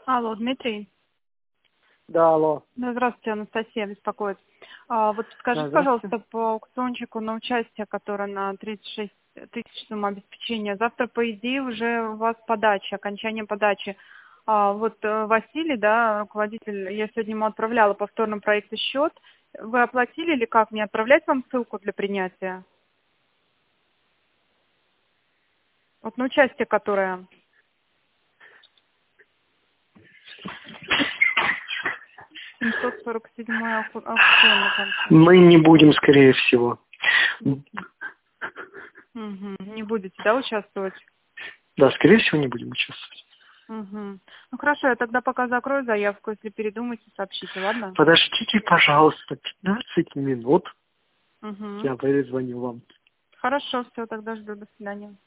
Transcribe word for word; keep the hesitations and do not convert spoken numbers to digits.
Алло, Дмитрий. Да, алло. Да, здравствуйте, Анастасия беспокоит. А, вот скажите, Да, пожалуйста, по аукциончику на участие, которое на тридцать шесть тысяч сумма обеспечения, завтра, по идее, уже у вас подача, окончание подачи. А, вот э, Василий, да, руководитель, я сегодня ему отправляла повторно проект и счет. Вы оплатили или как? Мне отправлять вам ссылку для принятия? Вот на участие, которое... семьсот сорок седьмой аукцион, на конце. Мы не будем, скорее всего. Угу. Не будете, да, участвовать? Да, скорее всего, не будем участвовать. Угу. Ну хорошо, я тогда пока закрою заявку, если передумаете, сообщите, ладно? Подождите, пожалуйста, пятнадцать минут. Угу. Я перезвоню вам. Хорошо, все, тогда жду, до свидания.